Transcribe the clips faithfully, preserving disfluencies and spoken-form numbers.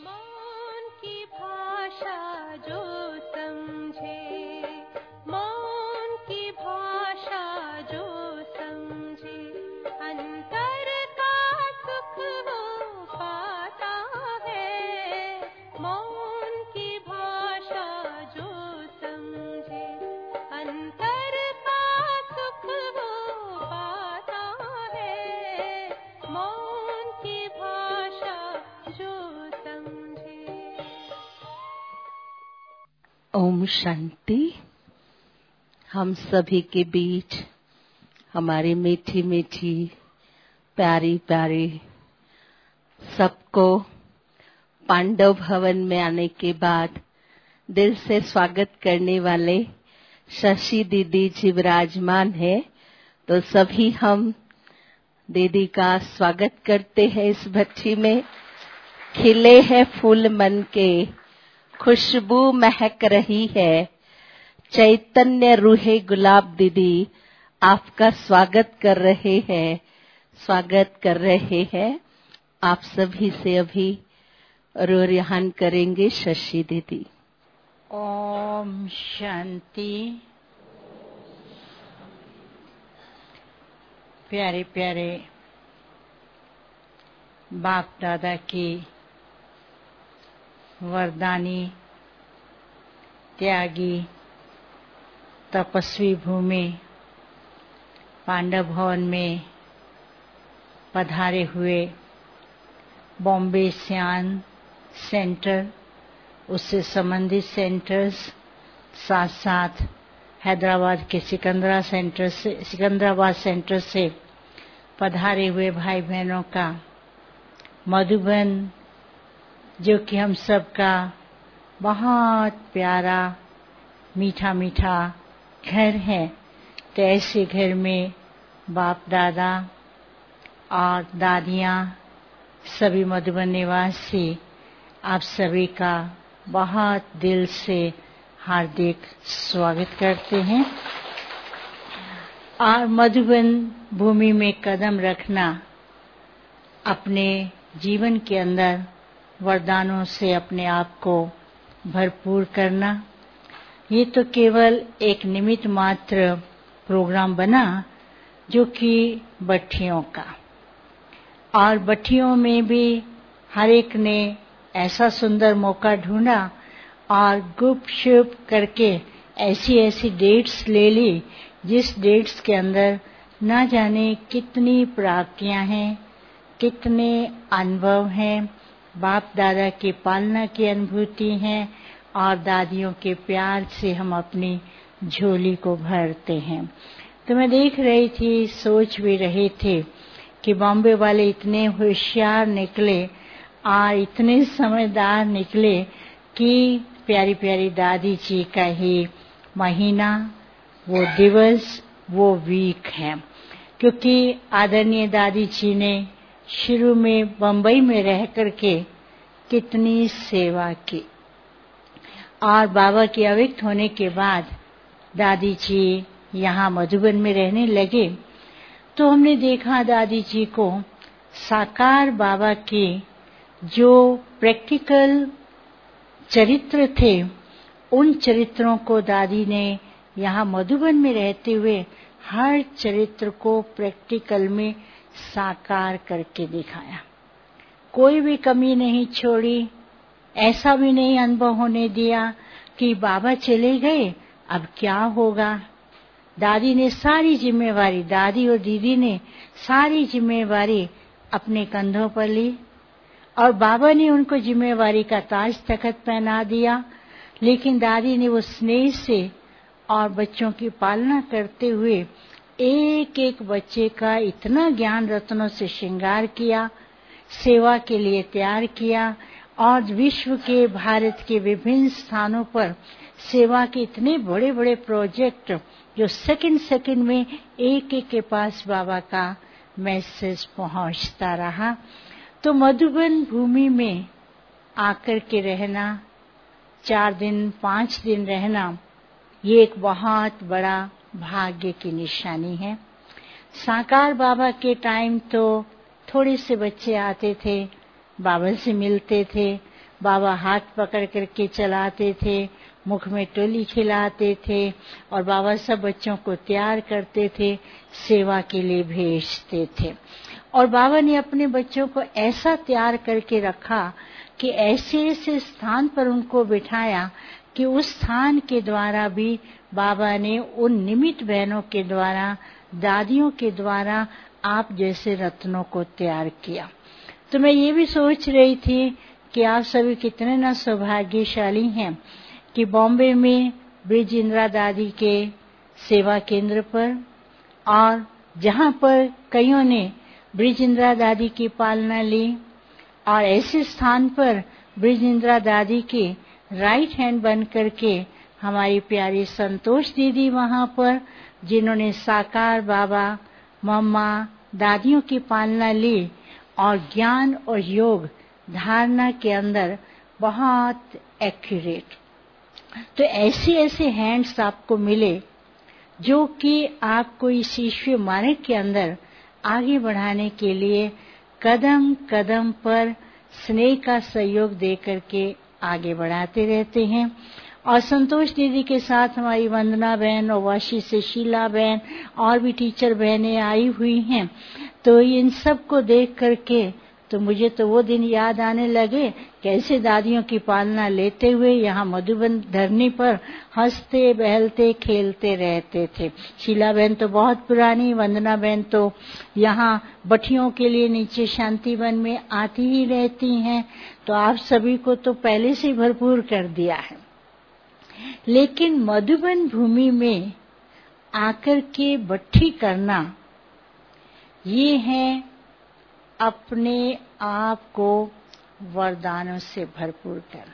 मौन की भाषा जो समझे, मौन की भाषा जो समझे, अंतर का सुख वो पाता है। मौन की भाषा जो समझे, अंतर का सुख वो पाता है। मौन की भाषा जो ओम शांति। हम सभी के बीच हमारी मीठी मीठी प्यारी प्यारी सबको पांडव भवन में आने के बाद दिल से स्वागत करने वाले शशि दीदी जी विराजमान है। तो सभी हम दीदी का स्वागत करते हैं। इस भट्टी में खिले हैं फूल मन के, खुशबू महक रही है, चैतन्य रूहे गुलाब दीदी आपका स्वागत कर रहे हैं, स्वागत कर रहे हैं। आप सभी से अभी रोरिहान करेंगे शशि दीदी। ओम शांति। प्यारे प्यारे बाप दादा की वरदानी त्यागी तपस्वी भूमि पांडव भवन में पधारे हुए बॉम्बे सियान सेंटर, उससे संबंधित सेंटर्स, साथ साथ हैदराबाद के सिकंदरा सेंटर से सिकंदराबाद सेंटर से पधारे हुए भाई बहनों का, मधुबन जो कि हम सबका बहुत प्यारा मीठा मीठा घर है, तो ऐसे घर में बाप दादा और दादियाँ सभी मधुबन निवासी आप सभी का बहुत दिल से हार्दिक स्वागत करते हैं। और मधुबन भूमि में कदम रखना, अपने जीवन के अंदर वरदानों से अपने आप को भरपूर करना, ये तो केवल एक निमित्त मात्र प्रोग्राम बना जो कि भट्टियों का, और भट्टियों में भी हर एक ने ऐसा सुंदर मौका ढूंढा और गुप शुप करके ऐसी ऐसी डेट्स ले ली जिस डेट्स के अंदर ना जाने कितनी प्राप्तियां हैं, कितने अनुभव हैं, बाप दादा की पालना की अनुभूति है और दादियों के प्यार से हम अपनी झोली को भरते हैं। तो मैं देख रही थी, सोच भी रहे थे कि बॉम्बे वाले इतने होशियार निकले और इतने समझदार निकले कि प्यारी प्यारी दादी जी का ही महीना, वो दिवस, वो वीक है। क्योंकि आदरणीय दादी जी ने शुरू में बम्बई में रह करके कितनी सेवा की, और बाबा के अव्यक्त होने के बाद दादी जी यहाँ मधुबन में रहने लगे, तो हमने देखा दादी जी को साकार बाबा के जो प्रैक्टिकल चरित्र थे, उन चरित्रों को दादी ने यहाँ मधुबन में रहते हुए हर चरित्र को प्रैक्टिकल में साकार करके दिखाया। कोई भी कमी नहीं छोड़ी, ऐसा भी नहीं अनुभव होने दिया कि बाबा चले गए अब क्या होगा। दादी ने सारी जिम्मेवारी, दादी और दीदी ने सारी जिम्मेवारी अपने कंधों पर ली और बाबा ने उनको जिम्मेवारी का ताज तख्त पहना दिया। लेकिन दादी ने वो स्नेह से और बच्चों की पालना करते हुए एक एक बच्चे का इतना ज्ञान रत्नों से श्रृंगार किया, सेवा के लिए तैयार किया, और विश्व के, भारत के विभिन्न स्थानों पर सेवा के इतने बड़े बड़े प्रोजेक्ट जो सेकंड सेकंड में एक एक के पास बाबा का मैसेज पहुंचता रहा। तो मधुबन भूमि में आकर के रहना, चार दिन पांच दिन रहना, ये एक बहुत बड़ा भाग्य की निशानी है। साकार बाबा के टाइम तो थोड़े से बच्चे आते थे, बाबा से मिलते थे, बाबा हाथ पकड़ करके चलाते थे, मुख में टोली खिलाते थे और बाबा सब बच्चों को तैयार करते थे, सेवा के लिए भेजते थे। और बाबा ने अपने बच्चों को ऐसा तैयार करके रखा कि ऐसे ऐसे स्थान पर उनको बिठाया कि उस स्थान के द्वारा भी बाबा ने उन निमित्त बहनों के द्वारा, दादियों के द्वारा आप जैसे रत्नों को तैयार किया। तो मैं ये भी सोच रही थी कि आप सभी कितने ना सौभाग्यशाली हैं कि बॉम्बे में ब्रिज इंदिरा दादी के सेवा केंद्र पर और जहां पर कईयों ने ब्रिज इंदिरा दादी की पालना ली और ऐसे स्थान पर ब्रिज इंदिरा दादी के राइट हैंड बन करके हमारी प्यारी संतोष दीदी वहां पर, जिन्होंने साकार बाबा, मम्मा, दादियों की पालना ली और ज्ञान और योग धारणा के अंदर बहुत एक्यूरेट। तो ऐसे ऐसे हैंड्स आपको मिले जो कि आपको इस ईश्वरीय मार्ग के अंदर आगे बढ़ाने के लिए कदम कदम पर स्नेह का सहयोग दे करके आगे बढ़ाते रहते हैं। और संतोष दीदी के साथ हमारी वंदना बहन और वाशी से शीला बहन और भी टीचर बहनें आई हुई हैं। तो इन सब को देख करके तो मुझे तो वो दिन याद आने लगे कैसे दादियों की पालना लेते हुए यहाँ मधुबन धरनी पर हंसते बहलते खेलते रहते थे। शीला बहन तो बहुत पुरानी, वंदना बहन तो यहाँ बठियों के लिए नीचे शांतिवन में आती ही रहती हैं। तो आप सभी को तो पहले से भरपूर कर दिया है, लेकिन मधुबन भूमि में आकर के बट्ठी करना ये है अपने आप को वरदानों से भरपूर करना,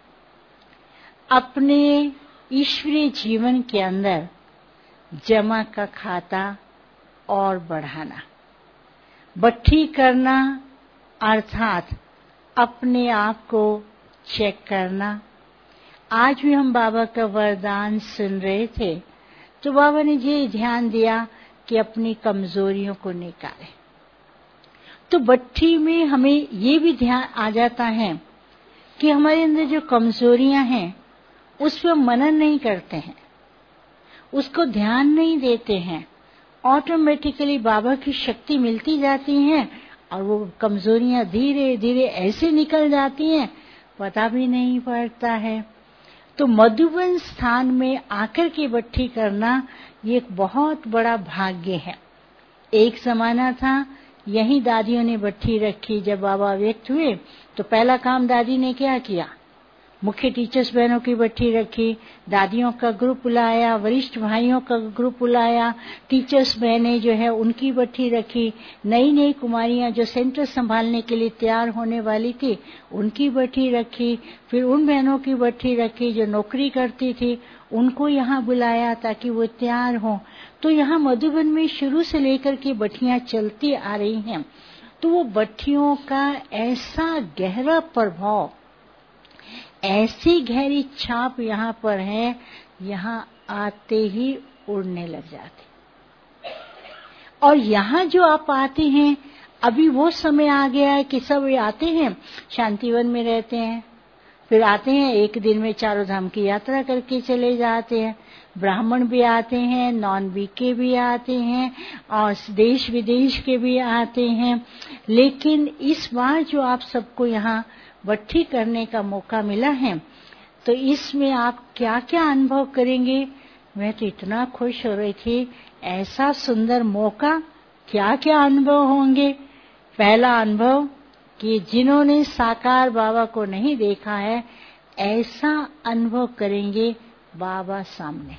अपने ईश्वरीय जीवन के अंदर जमा का खाता और बढ़ाना। बट्ठी करना अर्थात अपने आप को चेक करना। आज भी हम बाबा का वरदान सुन रहे थे तो बाबा ने ये ध्यान दिया कि अपनी कमजोरियों को निकालें। तो बट्ठी में हमें ये भी ध्यान आ जाता है कि हमारे अंदर जो कमजोरियां हैं उस पर मनन नहीं करते हैं, उसको ध्यान नहीं देते हैं, ऑटोमेटिकली बाबा की शक्ति मिलती जाती है और वो कमजोरियां धीरे धीरे ऐसे निकल जाती हैं पता भी नहीं पड़ता है। तो मधुबन स्थान में आकर के बट्ठी करना ये एक बहुत बड़ा भाग्य है। एक जमाना था यही दादियों ने बट्ठी रखी। जब बाबा व्यक्त हुए तो पहला काम दादी ने क्या किया, मुख्य टीचर्स बहनों की बट्ठी रखी, दादियों का ग्रुप बुलाया, वरिष्ठ भाइयों का ग्रुप बुलाया, टीचर्स बहनें जो है उनकी बट्ठी रखी, नई नई कुमारियां जो सेंटर संभालने के लिए तैयार होने वाली थी उनकी बट्ठी रखी, फिर उन बहनों की बट्ठी रखी जो नौकरी करती थी उनको यहाँ बुलाया ताकि वो तैयार हों। तो यहाँ मधुबन में शुरू से लेकर के बट्टियां चलती आ रही हैं। तो वो बट्टियों का ऐसा गहरा प्रभाव, ऐसी गहरी छाप यहाँ पर है, यहाँ आते ही उड़ने लग जाते। और यहाँ जो आप आते हैं अभी वो समय आ गया है कि सब आते हैं शांतिवन में रहते हैं, फिर आते हैं एक दिन में चारों धाम की यात्रा करके चले जाते हैं। ब्राह्मण भी आते हैं, नॉन बी के भी आते हैं और देश विदेश के भी आते हैं। लेकिन इस बार जो आप सबको यहाँ बट्ठी करने का मौका मिला है तो इसमें आप क्या क्या अनुभव करेंगे, मैं तो इतना खुश हो रही थी। ऐसा सुंदर मौका, क्या क्या अनुभव होंगे। पहला अनुभव कि जिन्होंने साकार बाबा को नहीं देखा है ऐसा अनुभव करेंगे बाबा सामने।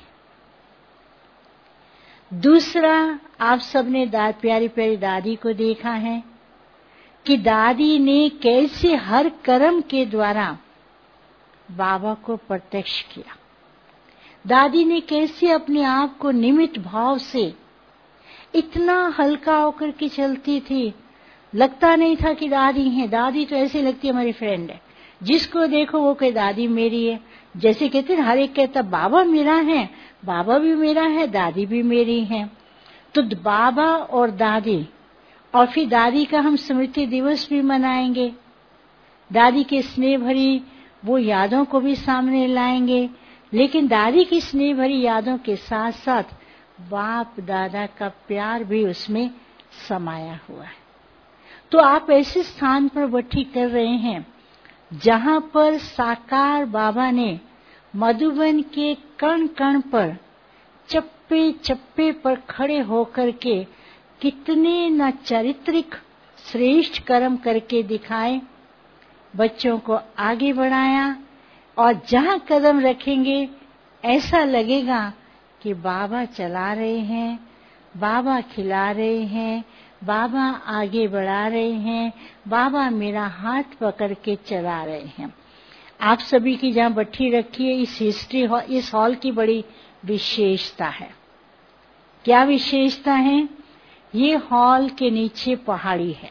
दूसरा, आप सबने दाद प्यारी प्यारी दादी को देखा है कि दादी ने कैसे हर कर्म के द्वारा बाबा को प्रत्यक्ष किया। दादी ने कैसे अपने आप को निमित्त भाव से इतना हल्का होकर के चलती थी, लगता नहीं था कि दादी है। दादी तो ऐसे लगती है हमारी फ्रेंड है, जिसको देखो वो कहे दादी मेरी है। जैसे कहते हैं हर एक कहता बाबा मेरा है, बाबा भी मेरा है, दादी भी मेरी है। तो बाबा और दादी, और फिर दादी का हम स्मृति दिवस भी मनाएंगे। दादी के स्नेह भरी वो यादों को भी सामने लाएंगे, लेकिन दादी की स्नेह भरी यादों के साथ साथ बाप दादा का प्यार भी उसमें समाया हुआ है। तो आप ऐसे स्थान पर बैठी कर रहे हैं जहां पर साकार बाबा ने मधुबन के कण कण पर, चप्पे चप्पे पर खड़े होकर के कितने न चारित्रिक श्रेष्ठ कर्म करके दिखाए, बच्चों को आगे बढ़ाया। और जहां कदम रखेंगे ऐसा लगेगा कि बाबा चला रहे हैं, बाबा खिला रहे हैं, बाबा आगे बढ़ा रहे हैं, बाबा मेरा हाथ पकड़ के चला रहे हैं। आप सभी की जहां बट्टी रखी है, इस हिस्ट्री इस हॉल की बड़ी विशेषता है। क्या विशेषता है? ये हॉल के नीचे पहाड़ी है।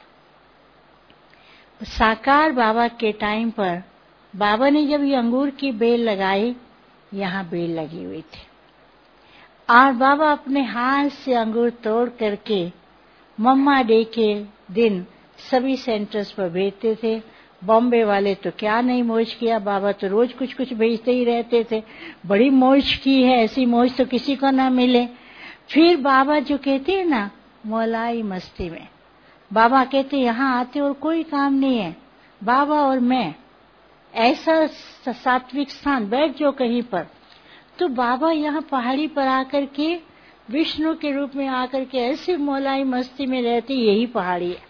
साकार बाबा के टाइम पर बाबा ने जब ये अंगूर की बेल लगाई, यहाँ बेल लगी हुई थी और बाबा अपने हाथ से अंगूर तोड़ करके मम्मा डे के दिन सभी सेंटर्स पर भेजते थे। बॉम्बे वाले तो क्या नहीं मौज किया, बाबा तो रोज कुछ कुछ भेजते ही रहते थे। बड़ी मौज की है, ऐसी मौज तो किसी को ना मिले। फिर बाबा जो कहते हैं ना, मौलाई मस्ती में, बाबा कहते यहाँ आते और कोई काम नहीं है, बाबा और मैं, ऐसा सात्विक स्थान, बैठ जाओ कहीं पर। तो बाबा यहाँ पहाड़ी पर आकर के विष्णु के रूप में आकर के ऐसी मौलाई मस्ती में रहती, यही पहाड़ी है।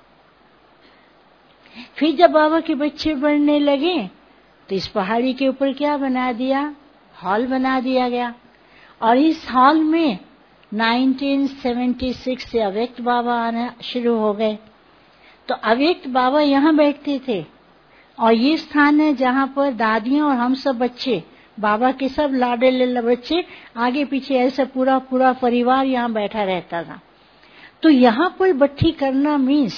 फिर जब बाबा के बच्चे बढ़ने लगे तो इस पहाड़ी के ऊपर क्या बना दिया? हॉल बना दिया गया। और इस हॉल में उन्नीस सौ छिहत्तर से अव्यक्त बाबा आना शुरू हो गए। तो अव्यक्त बाबा यहाँ बैठते थे और ये स्थान है जहाँ पर दादियां और हम सब बच्चे, बाबा के सब लाडे लल्ला बच्चे, आगे पीछे ऐसा पूरा पूरा परिवार यहाँ बैठा रहता था। तो यहाँ पर बट्टी करना मीन्स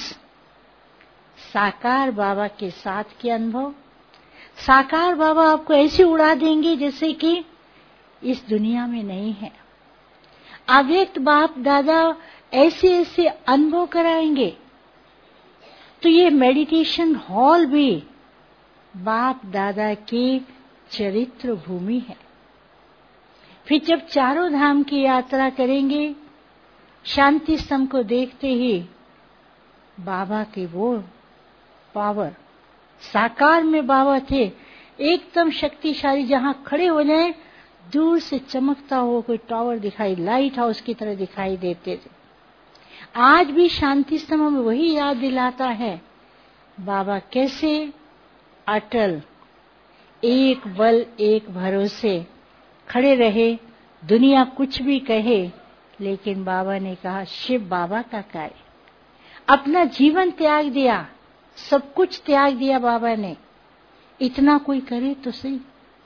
साकार बाबा के साथ के अनुभव। साकार बाबा आपको ऐसे उड़ा देंगे जैसे कि इस दुनिया में नहीं है। अव्यक्त बाप दादा ऐसे ऐसे अनुभव कराएंगे। तो ये मेडिटेशन हॉल भी बाप दादा की चरित्र भूमि है। फिर जब चारों धाम की यात्रा करेंगे, शांति स्तंभ को देखते ही बाबा के वो पावर, साकार में बाबा थे एकदम शक्तिशाली, जहां खड़े हो जाए दूर से चमकता हुआ कोई टावर दिखाई, लाइट हाउस की तरह दिखाई देते थे। आज भी शांति स्तंभ में वही याद दिलाता है बाबा कैसे अटल, एक बल एक भरोसे खड़े रहे। दुनिया कुछ भी कहे, लेकिन बाबा ने कहा शिव बाबा का कार्य, अपना जीवन त्याग दिया, सब कुछ त्याग दिया बाबा ने। इतना कोई करे तो सही।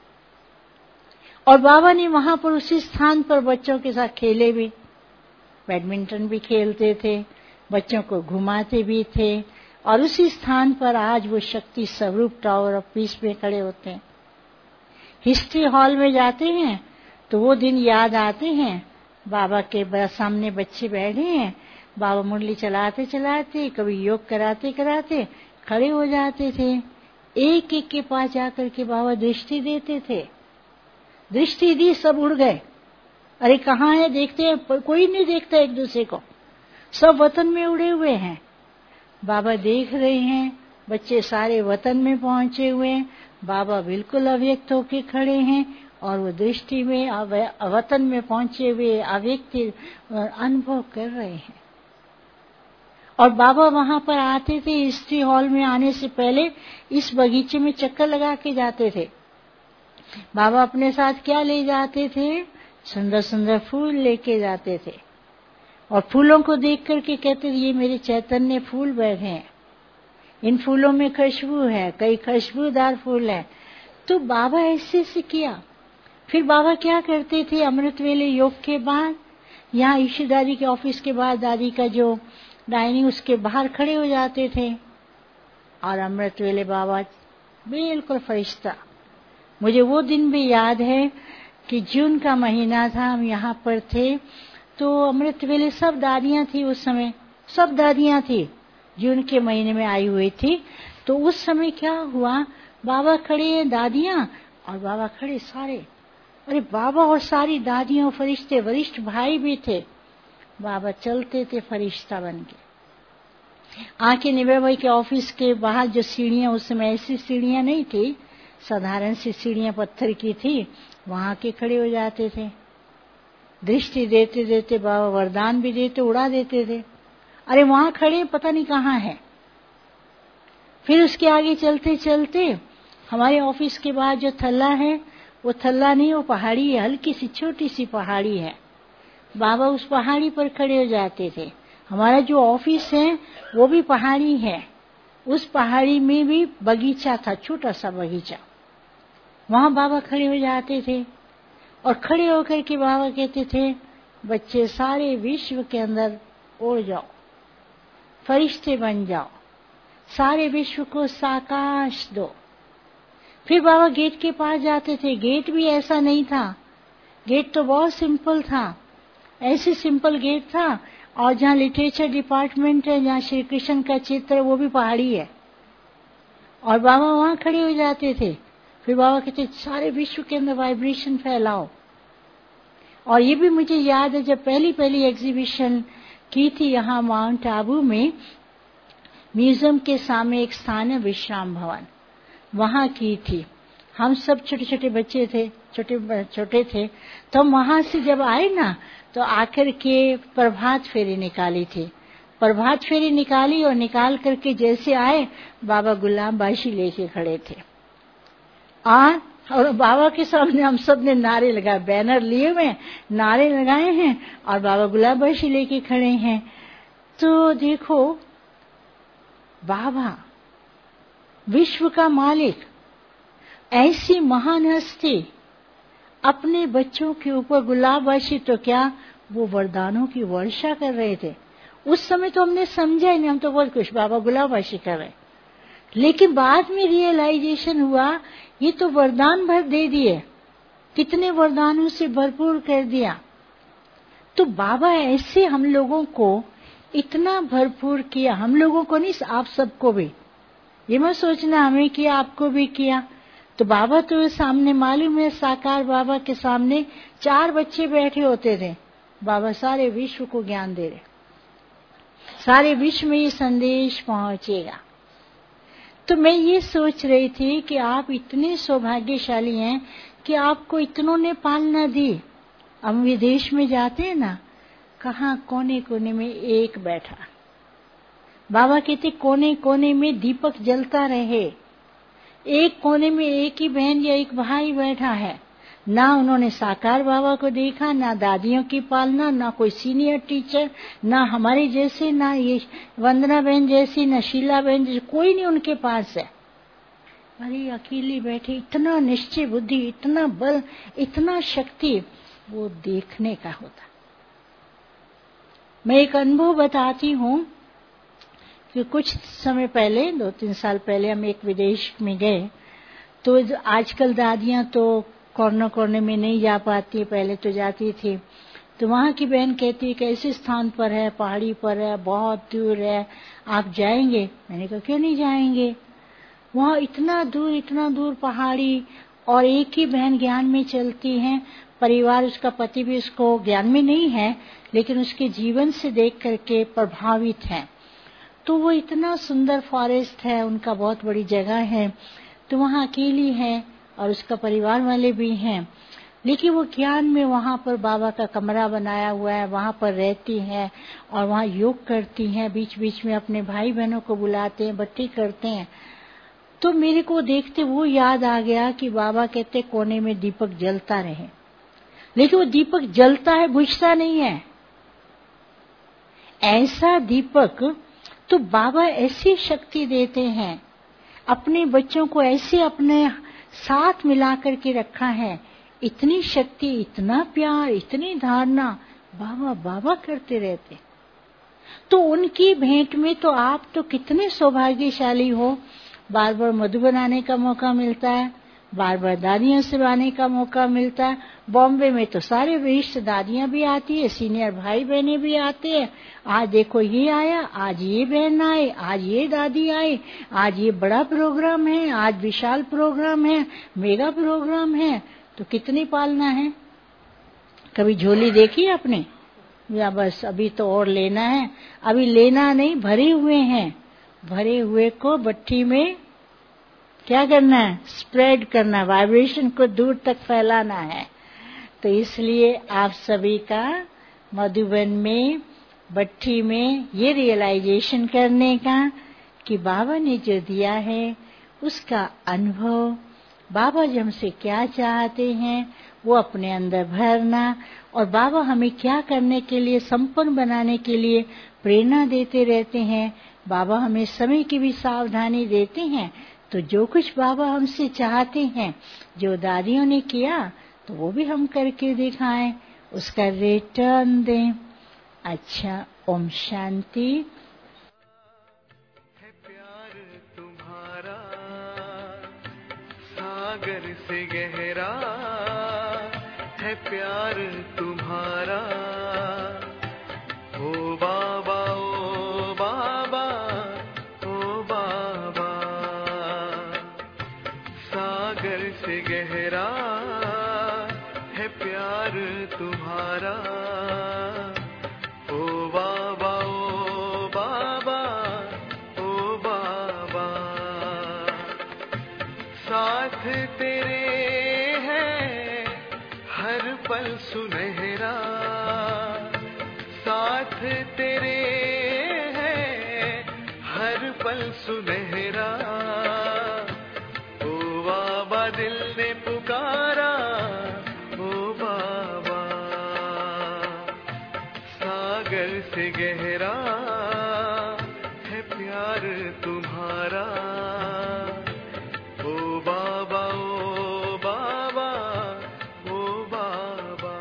और बाबा ने वहां पर उसी स्थान पर बच्चों के साथ खेले भी, बैडमिंटन भी खेलते थे, बच्चों को घुमाते भी थे। और उसी स्थान पर आज वो शक्ति स्वरूप टावर ऑफ पीस में खड़े होते हैं। हिस्ट्री हॉल में जाते हैं तो वो दिन याद आते हैं। बाबा के सामने बच्चे बैठे हैं, बाबा मुरली चलाते चलाते, कभी योग कराते कराते खड़े हो जाते थे। एक एक के पास जाकर के बाबा दृष्टि देते थे। दृष्टि दी, सब उड़ गए। अरे कहाँ है, देखते हैं, कोई नहीं देखता एक दूसरे को, सब वतन में उड़े हुए हैं। बाबा देख रहे हैं, बच्चे सारे वतन में पहुंचे हुए हैं, बाबा बिल्कुल अव्यक्त होके खड़े हैं और वो दृष्टि में वतन में पहुंचे हुए अव्यक्त अनुभव कर रहे हैं। और बाबा वहां पर आते थे, हिस्ट्री हॉल में आने से पहले इस बगीचे में चक्कर लगा के जाते थे। बाबा अपने साथ क्या ले जाते थे? सुंदर सुंदर फूल लेके जाते थे और फूलों को देख करके कहते थे ये मेरे चैतन्य फूल बैठे हैं, इन फूलों में खुशबू है, कई खुशबूदार फूल है। तो बाबा ऐसे ऐसे किया। फिर बाबा क्या करते थे? अमृत वेले योग के बाद यहाँ ईश्वर दादी के ऑफिस के बाद दादी का जो डाइनिंग, उसके बाहर खड़े हो जाते थे और अमृत वेले बाबा बिल्कुल फरिश्ता। मुझे वो दिन भी याद है कि जून का महीना था, हम यहाँ पर थे, तो अमृत वेले सब दादियां थी, उस समय सब दादियां थी, जून के महीने में आई हुई थी। तो उस समय क्या हुआ, बाबा खड़े हैं, दादियां और बाबा खड़े सारे। अरे बाबा और सारी दादियां और फरिश्ते, वरिष्ठ भाई भी थे। बाबा चलते थे फरिश्ता बन के। आके निबे भाई के ऑफिस के बाहर जो सीढ़ियां, उस समय ऐसी सीढ़ियां नहीं थी, साधारण सी सीढ़ियां पत्थर की थी, वहां के खड़े हो जाते थे। दृष्टि देते देते बाबा वरदान भी देते, उड़ा देते थे। अरे वहां खड़े, पता नहीं कहाँ है। फिर उसके आगे चलते चलते हमारे ऑफिस के बाद जो थल्ला है, वो थल्ला नहीं, वो पहाड़ी है, हल्की सी छोटी सी पहाड़ी है। बाबा उस पहाड़ी पर खड़े हो जाते थे। हमारा जो ऑफिस है वो भी पहाड़ी है, उस पहाड़ी में भी बगीचा था, छोटा सा बगीचा, वहां बाबा खड़े हो जाते थे। और खड़े होकर के बाबा कहते थे, बच्चे सारे विश्व के अंदर उड़ जाओ, फरिश्ते बन जाओ, सारे विश्व को साकाश दो। फिर बाबा गेट के पास जाते थे। गेट भी ऐसा नहीं था, गेट तो बहुत सिंपल था, ऐसे सिंपल गेट था। और जहाँ लिटरेचर डिपार्टमेंट है, जहाँ श्री कृष्ण का चित्र है, वो भी पहाड़ी है। और बाबा वहां खड़े हो जाते थे। फिर बाबा कहते सारे विश्व के अंदर वाइब्रेशन फैलाओ। और ये भी मुझे याद है, जब पहली पहली एग्जीबिशन की थी यहाँ माउंट आबू में, म्यूजियम के सामने एक स्थान है विश्राम भवन, वहां की थी। हम सब छोटे छोटे बच्चे थे, छोटे छोटे थे, तो हम वहां से जब आए ना, तो आकर के प्रभात फेरी निकाली थी। प्रभात फेरी निकाली और निकाल करके जैसे आए, बाबा गुलाम बाशी लेके खड़े थे। आ और बाबा के सामने हम सब ने नारे लगाए, बैनर लिए हुए नारे लगाए हैं, और बाबा गुलाम बाशी लेके खड़े हैं। तो देखो, बाबा विश्व का मालिक, ऐसी महान हस्ती अपने बच्चों के ऊपर, गुलाबबाशी तो क्या, वो वरदानों की वर्षा कर रहे थे। उस समय तो हमने समझा ही नहीं, हम तो बहुत खुश, बाबा गुलाबबाशी कर रहे। लेकिन बाद में रियलाइजेशन हुआ, ये तो वरदान भर दे दिए, कितने वरदानों से भरपूर कर दिया। तो बाबा ऐसे हम लोगों को इतना भरपूर किया, हम लोगों को नहीं, आप सबको भी। ये मत सोचना हमें किया, आपको भी किया। तो बाबा तो सामने, मालूम है, साकार बाबा के सामने चार बच्चे बैठे होते थे। बाबा सारे विश्व को ज्ञान दे रहे, सारे विश्व में ये संदेश पहुंचेगा। तो मैं ये सोच रही थी कि आप इतने सौभाग्यशाली हैं कि आपको इतनों ने पालना दी। हम विदेश में जाते हैं ना, कहाँ कोने कोने में एक बैठा, बाबा कहते कोने कोने में दीपक जलता रहे, एक कोने में एक ही बहन या एक भाई बैठा है। ना उन्होंने साकार बाबा को देखा, ना दादियों की पालना, ना कोई सीनियर टीचर, ना हमारे जैसे, ना ये वंदना बहन जैसी, ना शीला बहन जैसी, कोई नहीं उनके पास है। अरे अकेली बैठी, इतना निश्चय बुद्धि, इतना बल, इतना शक्ति, वो देखने का होता। मैं एक अनुभव बताती हूँ कि कुछ समय पहले, दो तीन साल पहले, हम एक विदेश में गए। तो आजकल दादियां तो कोने कोने में नहीं जा पाती, पहले तो जाती थी। तो वहां की बहन कहती है कैसे स्थान पर है, पहाड़ी पर है, बहुत दूर है, आप जाएंगे? मैंने कहा क्यों नहीं जाएंगे, वहां इतना दूर, इतना दूर पहाड़ी, और एक ही बहन ज्ञान में चलती है। परिवार, उसका पति भी उसको ज्ञान में नहीं है, लेकिन उसके जीवन से देख करके प्रभावित है। तो वो इतना सुंदर फॉरेस्ट है, उनका बहुत बड़ी जगह है, तो वहाँ अकेली है और उसका परिवार वाले भी हैं। लेकिन वो ज्ञान में वहाँ पर बाबा का कमरा बनाया हुआ है, वहाँ पर रहती हैं और वहाँ योग करती हैं, बीच बीच में अपने भाई बहनों को बुलाते हैं, बट्टी करते हैं। तो मेरे को देखते वो याद आ गया कि बाबा कहते कोने में दीपक जलता रहे, लेकिन वो दीपक जलता है, बुझता नहीं है। ऐसा दीपक तो बाबा ऐसी शक्ति देते हैं, अपने बच्चों को ऐसे अपने साथ मिला करके रखा है, इतनी शक्ति, इतना प्यार, इतनी धारणा, बाबा बाबा करते रहते। तो उनकी भेंट में तो आप तो कितने सौभाग्यशाली हो, बार बार मधु बनाने का मौका मिलता है, बार बार दादियों से आने का मौका मिलता है। बॉम्बे में तो सारे वरिष्ठ दादियां भी आती है, सीनियर भाई बहनें भी आते हैं। आज देखो ये आया, आज ये बहन आए, आज ये दादी आए, आज ये बड़ा प्रोग्राम है, आज विशाल प्रोग्राम है, मेगा प्रोग्राम है। तो कितनी पालना है? कभी झोली देखी आपने? या बस अभी तो और लेना है? अभी लेना नहीं, भरे हुए हैं। भरे हुए को भट्ठी में क्या करना है? स्प्रेड करना, वाइब्रेशन को दूर तक फैलाना है। तो इसलिए आप सभी का मधुबन में भट्ठी में ये रियलाइजेशन करने का कि बाबा ने जो दिया है उसका अनुभव, बाबा जी हमसे क्या चाहते हैं वो अपने अंदर भरना, और बाबा हमें क्या करने के लिए, संपन्न बनाने के लिए प्रेरणा देते रहते हैं। बाबा हमें समय की भी सावधानी देते हैं। तो जो कुछ बाबा हमसे चाहते हैं, जो दादियों ने किया तो वो भी हम करके दिखाएं, उसका रिटर्न दें। अच्छा, ओम शांति। है प्यार तुम्हारा सागर से गहरा, है प्यार तुम्हारा ओ बाबा, ओ बाबा, ओ बाबा। सागर से गहरा है प्यार तुम्हारा ओ बाबा, ओ बाबा, ओ बाबा। साथ तेरे है हर पल सुनहरा, साथ तेरे है हर पल सुनहरा ओ बाबा। दिल ने पुकारा ओ बाबा, सागर से गहरा है प्यार तुम्हारा ओ बाबा, ओ बाबा, ओ बाबा।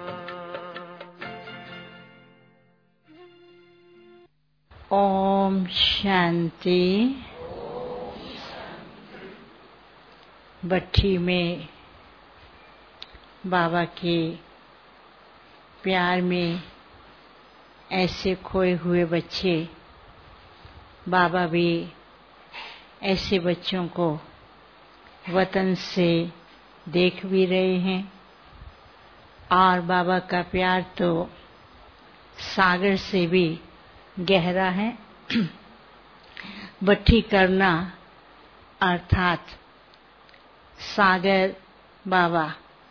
ओम शांति। भट्ठी में बाबा के प्यार में ऐसे खोए हुए बच्चे, बाबा भी ऐसे बच्चों को वतन से देख भी रहे हैं। और बाबा का प्यार तो सागर से भी गहरा है। भट्ठी करना अर्थात सागर बाबा,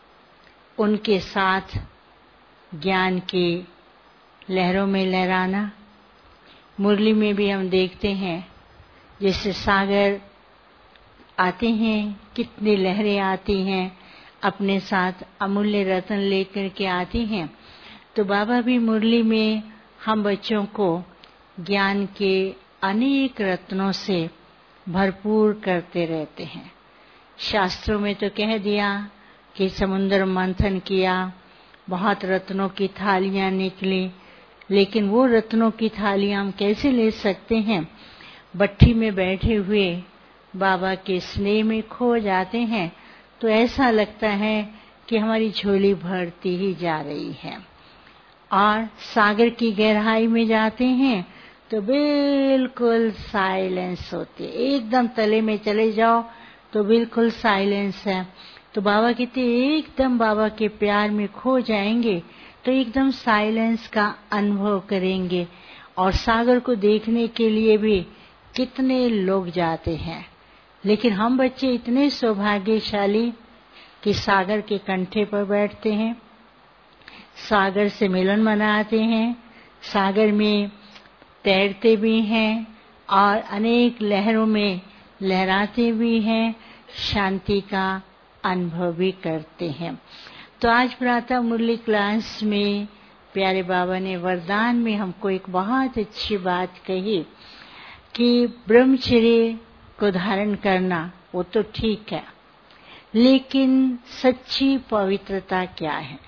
उनके साथ ज्ञान के लहरों में लहराना। मुरली में भी हम देखते हैं जैसे सागर आते हैं, कितनी लहरें आती हैं, अपने साथ अमूल्य रत्न लेकर के आती हैं। तो बाबा भी मुरली में हम बच्चों को ज्ञान के अनेक रत्नों से भरपूर करते रहते हैं। शास्त्रों में तो कह दिया कि समुद्र मंथन किया, बहुत रत्नों की थालियां निकली, लेकिन वो रत्नों की थालियां हम कैसे ले सकते हैं? भट्ठी में बैठे हुए बाबा के स्नेह में खो जाते हैं तो ऐसा लगता है कि हमारी झोली भरती ही जा रही है। और सागर की गहराई में जाते हैं तो बिल्कुल साइलेंस होती है, एकदम तले में चले जाओ तो बिल्कुल साइलेंस है। तो बाबा कहते एकदम बाबा के प्यार में खो जाएंगे तो एकदम साइलेंस का अनुभव करेंगे। और सागर को देखने के लिए भी कितने लोग जाते हैं, लेकिन हम बच्चे इतने सौभाग्यशाली कि सागर के कंठे पर बैठते हैं, सागर से मिलन मनाते हैं, सागर में तैरते भी हैं और अनेक लहरों में लहराते भी हैं, शांति का अनुभव भी करते हैं। तो आज प्रातः मुरली क्लास में प्यारे बाबा ने वरदान में हमको एक बहुत अच्छी बात कही कि ब्रह्मचर्य को धारण करना वो तो ठीक है, लेकिन सच्ची पवित्रता क्या है?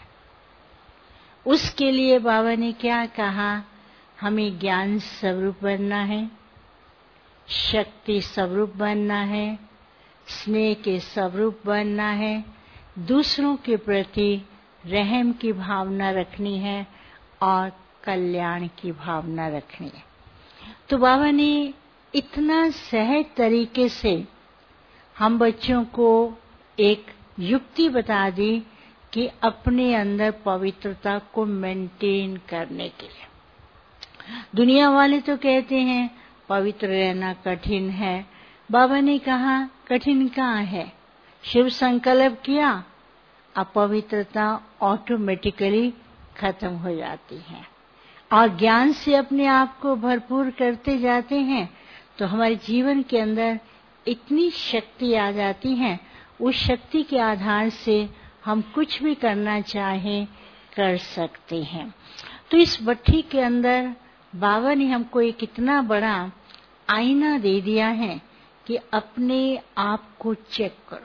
उसके लिए बाबा ने क्या कहा? हमें ज्ञान स्वरूप बनना है, शक्ति स्वरूप बनना है, स्नेह के स्वरूप बनना है, दूसरों के प्रति रहम की भावना रखनी है और कल्याण की भावना रखनी है। तो बाबा ने इतना सहज तरीके से हम बच्चों को एक युक्ति बता दी कि अपने अंदर पवित्रता को मेंटेन करने के लिए। दुनिया वाले तो कहते हैं पवित्र रहना कठिन है। बाबा ने कहा कठिन कहाँ है, शिव संकल्प किया, अपवित्रता ऑटोमेटिकली खत्म हो जाती है और ज्ञान से अपने आप को भरपूर करते जाते हैं तो हमारे जीवन के अंदर इतनी शक्ति आ जाती है, उस शक्ति के आधार से हम कुछ भी करना चाहें कर सकते हैं। तो इस भट्ठी के अंदर बाबा ने हमको एक इतना बड़ा आईना दे दिया है कि अपने आप को चेक करो।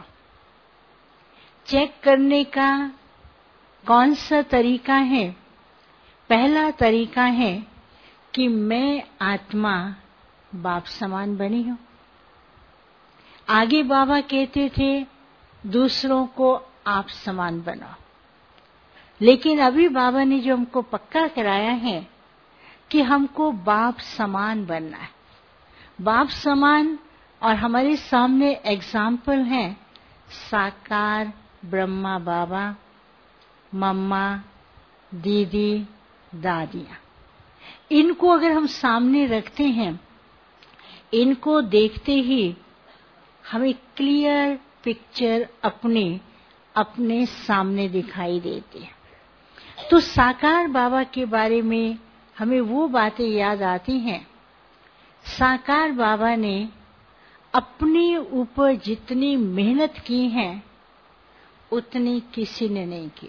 चेक करने का कौन सा तरीका है? पहला तरीका है कि मैं आत्मा बाप समान बनी हूं। आगे बाबा कहते थे दूसरों को आप समान बनाओ, लेकिन अभी बाबा ने जो हमको पक्का कराया है कि हमको बाप समान बनना है। बाप समान, और हमारे सामने एग्जाम्पल है साकार ब्रह्मा बाबा, मम्मा, दीदी, दादियाँ। इनको अगर हम सामने रखते हैं, इनको देखते ही हमें क्लियर पिक्चर अपने अपने सामने दिखाई देती है। तो साकार बाबा के बारे में हमें वो बातें याद आती हैं। साकार बाबा ने अपने ऊपर जितनी मेहनत की है उतनी किसी ने नहीं की।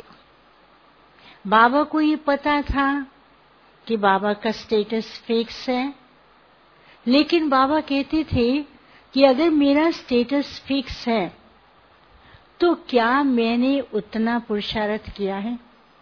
बाबा को ये पता था कि बाबा का स्टेटस फिक्स है, लेकिन बाबा कहते थे कि अगर मेरा स्टेटस फिक्स है तो क्या मैंने उतना पुरुषार्थ किया है?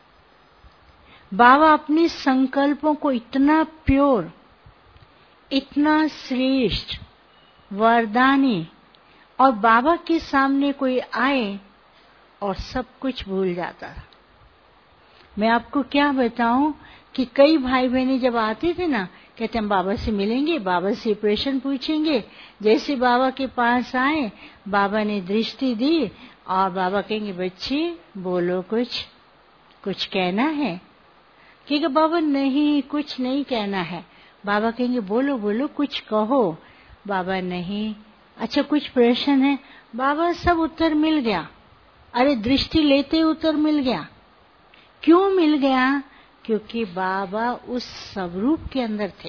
बाबा अपने संकल्पों को इतना प्योर, इतना श्रेष्ठ, वरदानी, और बाबा के सामने कोई आए और सब कुछ भूल जाता था। मैं आपको क्या बताऊं कि कई भाई बहनें जब आते थे ना, कहते हम बाबा से मिलेंगे, बाबा से प्रश्न पूछेंगे। जैसे बाबा के पास आए, बाबा ने दृष्टि दी और बाबा कहेंगे बच्चे बोलो, कुछ कुछ कहना है? कहेगा बाबा नहीं, कुछ नहीं कहना है। बाबा कहेंगे बोलो बोलो, कुछ कहो। बाबा नहीं। अच्छा कुछ प्रश्न है? बाबा सब उत्तर मिल गया। अरे दृष्टि लेते उत्तर मिल गया। क्यों मिल गया? क्योंकि बाबा उस स्वरूप के अंदर थे।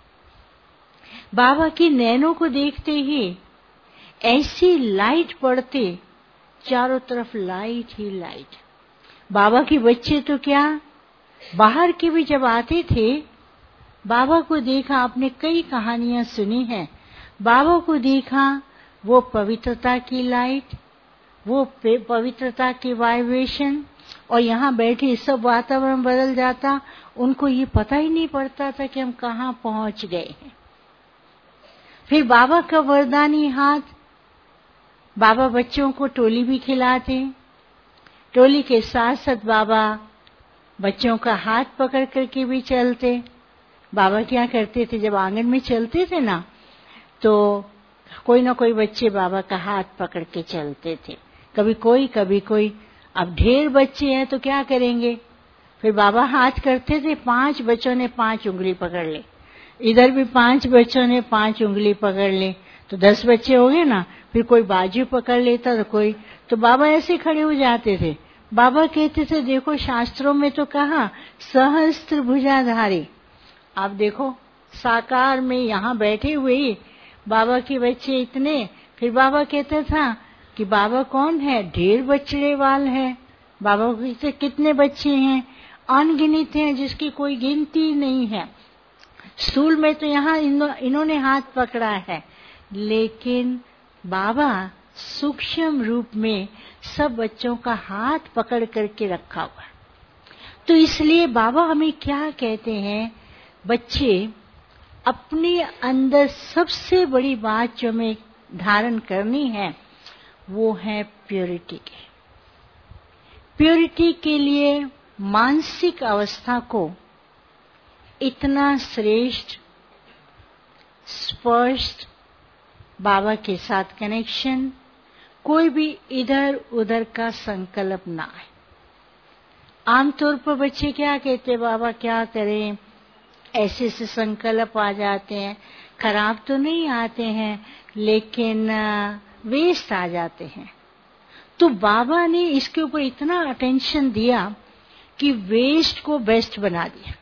बाबा की नैनों को देखते ही ऐसी लाइट पड़ती, चारों तरफ लाइट ही लाइट। बाबा के बच्चे तो क्या, बाहर के भी जब आते थे, बाबा को देखा, आपने कई कहानियां सुनी हैं, बाबा को देखा, वो पवित्रता की लाइट, वो पवित्रता की वाइब्रेशन, और यहाँ बैठे सब वातावरण बदल जाता। उनको ये पता ही नहीं पड़ता था कि हम कहाँ पहुंच गए हैं। फिर बाबा का वरदानी हाथ, बाबा बच्चों को टोली भी खिलाते। टोली के साथ साथ बाबा बच्चों का हाथ पकड़ करके भी चलते। बाबा क्या करते थे, जब आंगन में चलते थे ना, तो कोई ना कोई बच्चे बाबा का हाथ पकड़ के चलते थे। कभी कोई कभी कोई। अब ढेर बच्चे हैं तो क्या करेंगे, फिर बाबा हाथ करते थे, पांच बच्चों ने पांच उंगली पकड़ ले, इधर भी पांच बच्चों ने पांच उंगली पकड़ ले, तो दस बच्चे हो गए ना। फिर कोई बाजू पकड़ लेता तो कोई, तो बाबा ऐसे खड़े हो जाते थे। बाबा कहते थे देखो शास्त्रों में तो कहा सहस्त्र भुजाधारी। आप देखो साकार में यहाँ बैठे हुए बाबा के बच्चे इतने। फिर बाबा कहता था कि बाबा कौन है, ढेर बछड़े वाल है। बाबा से कितने बच्चे हैं, अनगिनत हैं, जिसकी कोई गिनती नहीं है। स्टूल में तो यहाँ इन्होंने हाथ पकड़ा है, लेकिन बाबा सूक्ष्म रूप में सब बच्चों का हाथ पकड़ करके रखा हुआ। तो इसलिए बाबा हमें क्या कहते हैं, बच्चे अपने अंदर सबसे बड़ी बात जो हमें धारण करनी है वो है प्योरिटी के। प्योरिटी के लिए मानसिक अवस्था को इतना श्रेष्ठ, स्पष्ट बाबा के साथ कनेक्शन, कोई भी इधर उधर का संकल्प ना आए। आमतौर पर बच्चे क्या कहते, बाबा क्या करें, ऐसे ऐसे संकल्प आ जाते हैं, खराब तो नहीं आते हैं लेकिन वेस्ट आ जाते हैं। तो बाबा ने इसके ऊपर इतना अटेंशन दिया कि वेस्ट को बेस्ट बना दिया,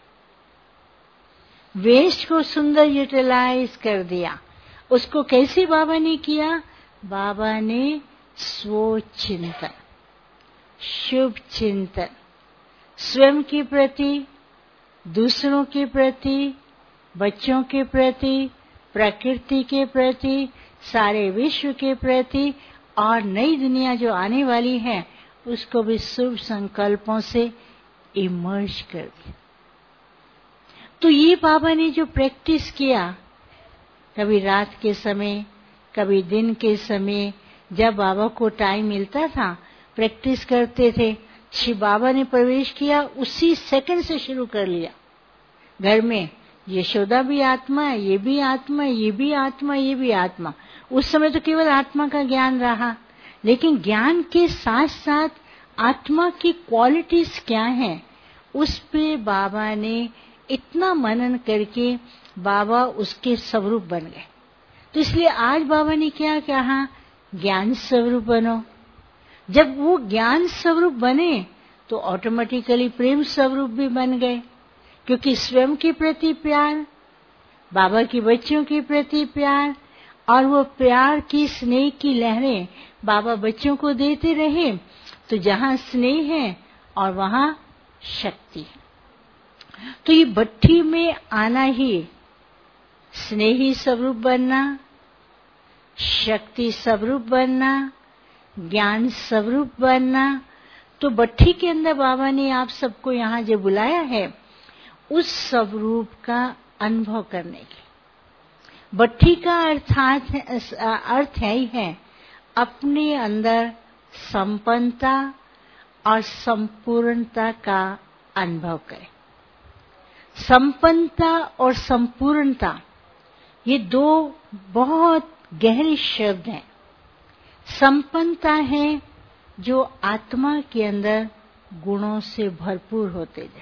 वेस्ट को सुंदर यूटिलाइज कर दिया। उसको कैसे बाबा ने किया? बाबा ने स्वचिंतन, शुभ चिंतन, स्वयं के प्रति, दूसरों के प्रति, बच्चों के प्रति, प्रकृति के प्रति, सारे विश्व के प्रति और नई दुनिया जो आने वाली है उसको भी शुभ संकल्पों से इमर्ज कर दिया। तो ये बाबा ने जो प्रैक्टिस किया, कभी रात के समय, कभी दिन के समय, जब बाबा को टाइम मिलता था प्रैक्टिस करते थे। श्री बाबा ने प्रवेश किया, उसी सेकंड से शुरू कर लिया। घर में यशोदा भी आत्मा है, ये भी आत्मा, ये भी आत्मा, ये भी आत्मा। उस समय तो केवल आत्मा का ज्ञान रहा, लेकिन ज्ञान के साथ साथ आत्मा की क्वालिटीज क्या हैं, उस पे बाबा ने इतना मनन करके बाबा उसके स्वरूप बन गए। तो इसलिए आज बाबा ने क्या कहा, ज्ञान स्वरूप बनो। जब वो ज्ञान स्वरूप बने तो ऑटोमेटिकली प्रेम स्वरूप भी बन गए, क्योंकि स्वयं के प्रति प्यार, बाबा के बच्चों के प्रति प्यार, और वो प्यार की स्नेह की लहरें बाबा बच्चों को देते रहे। तो जहाँ स्नेह है और वहाँ शक्ति है। तो ये भट्ठी में आना ही स्नेही स्वरूप बनना, शक्ति स्वरूप बनना, ज्ञान स्वरूप बनना। तो भट्ठी के अंदर बाबा ने आप सबको यहाँ जो बुलाया है उस स्वरूप का अनुभव करने के। भट्ठी का अर्थात अर्थ है ही है अपने अंदर संपन्नता और संपूर्णता का अनुभव करें। संपन्नता और संपूर्णता ये दो बहुत गहरे शब्द हैं। संपन्नता है जो आत्मा के अंदर गुणों से भरपूर होते जाए,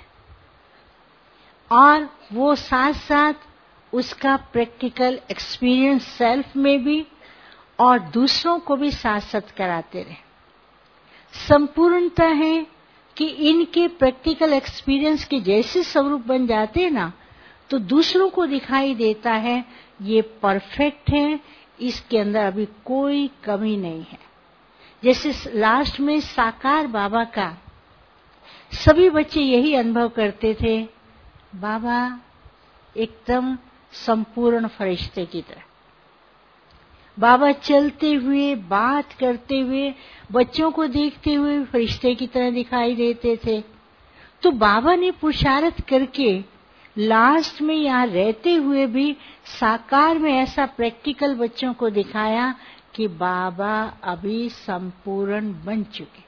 और वो साथ साथ उसका प्रैक्टिकल एक्सपीरियंस सेल्फ में भी और दूसरों को भी साथ साथ कराते रहे। संपूर्णता है कि इनके प्रैक्टिकल एक्सपीरियंस के जैसे स्वरूप बन जाते हैं ना, तो दूसरों को दिखाई देता है ये परफेक्ट है, इसके अंदर अभी कोई कमी नहीं है। जैसे लास्ट में साकार बाबा का सभी बच्चे यही अनुभव करते थे, बाबा एकदम संपूर्ण फरिश्ते की तरह। बाबा चलते हुए, बात करते हुए, बच्चों को देखते हुए फरिश्ते की तरह दिखाई देते थे। तो बाबा ने पुरुषार्थ करके लास्ट में यहाँ रहते हुए भी साकार में ऐसा प्रैक्टिकल बच्चों को दिखाया कि बाबा अभी संपूर्ण बन चुके,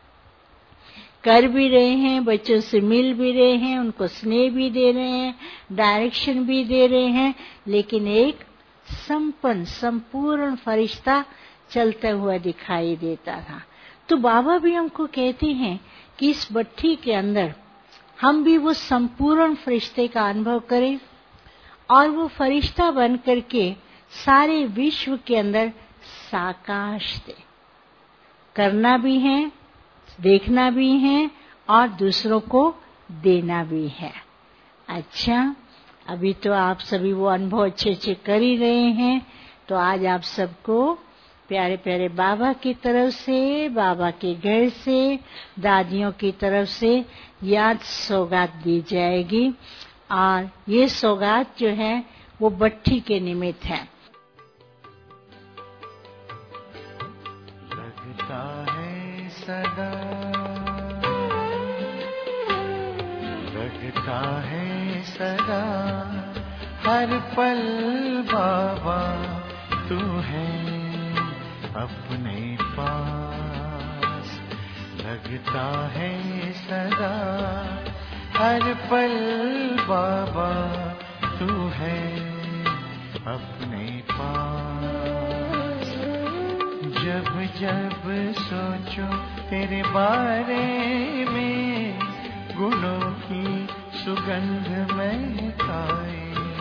कर भी रहे हैं, बच्चों से मिल भी रहे हैं, उनको स्नेह भी दे रहे हैं, डायरेक्शन भी दे रहे हैं, लेकिन एक संपन्न संपूर्ण फरिश्ता चलता हुआ दिखाई देता था। तो बाबा भी हमको कहते हैं कि इस भट्ठी के अंदर हम भी वो संपूर्ण फरिश्ते का अनुभव करें और वो फरिश्ता बन करके सारे विश्व के अंदर साकाश दे। करना भी है, देखना भी है और दूसरों को देना भी है। अच्छा, अभी तो आप सभी वो अनुभव अच्छे अच्छे कर ही रहे हैं। तो आज आप सबको प्यारे प्यारे बाबा की तरफ से, बाबा के घर से, दादियों की तरफ से याद सौगात दी जाएगी, और ये सौगात जो है वो भट्ठी के निमित्त है। लगता है सदा, लगता है सदा, हर पल बाबा तू है, अपने पास लगता है सदा, हर पल बाबा तू है अपने पास। जब जब सोचो तेरे बारे में, गुणों की सुगंध महकाए,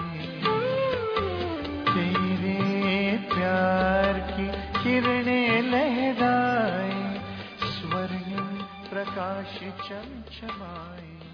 तेरे प्यार की किरणें लहराए, स्वर्णिम प्रकाश चमचमाए।